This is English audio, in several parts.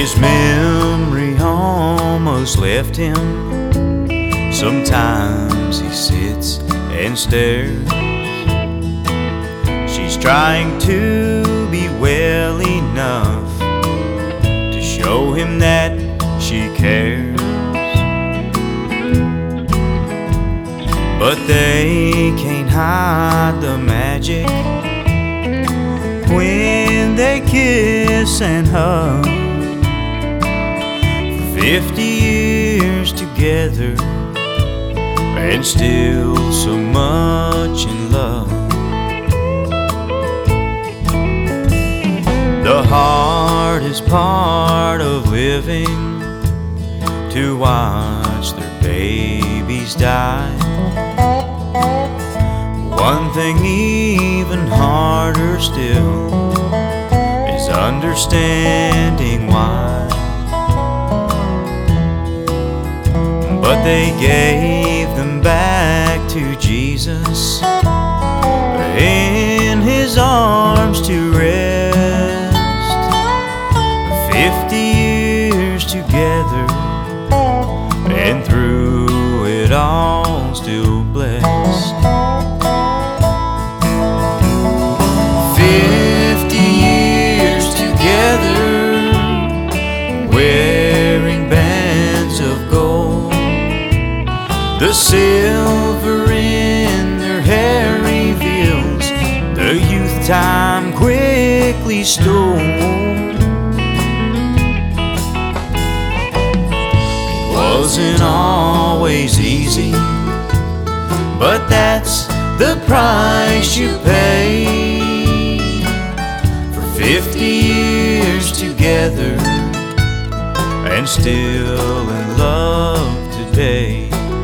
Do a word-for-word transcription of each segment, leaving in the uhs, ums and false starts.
His memory almost left him. Sometimes he sits and stares. She's trying to be well enough to show him that she cares, but they can't hide the magic when they kiss and hug. Fifty years together and still so much in love. The hardest part of living, to watch their babies die. One thing even harder still is understanding why. But they gave them back to Jesus, in His arms to rest. Fifty years together, and through it all still blessed. Fifty years together, wearing bands of gold. The silver in their hair reveals the youth time quickly stole. It wasn't always easy, but that's the price you pay for fifty years together and still in love today.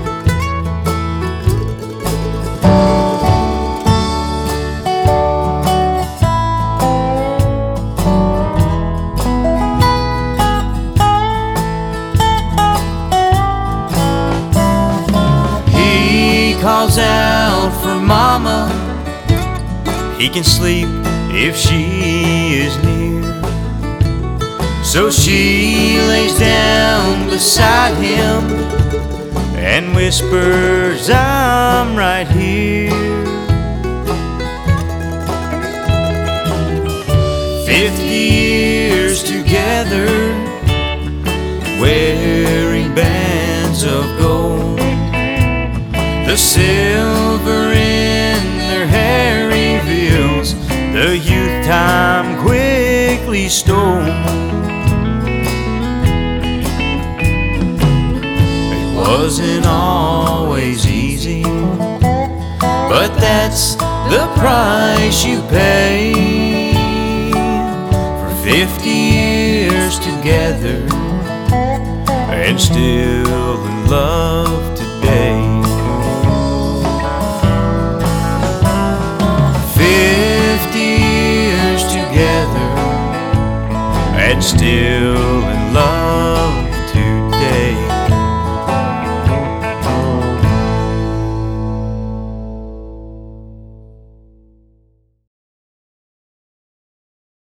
Calls out for mama, he can sleep if she is near. So she lays down beside him and whispers, I'm right here. Fifty years together, wearing bands of gold. The silver in their hair reveals the youth time quickly stole. It wasn't always easy, but that's the price you pay for fifty years together and still in love today. Fifty years together and still in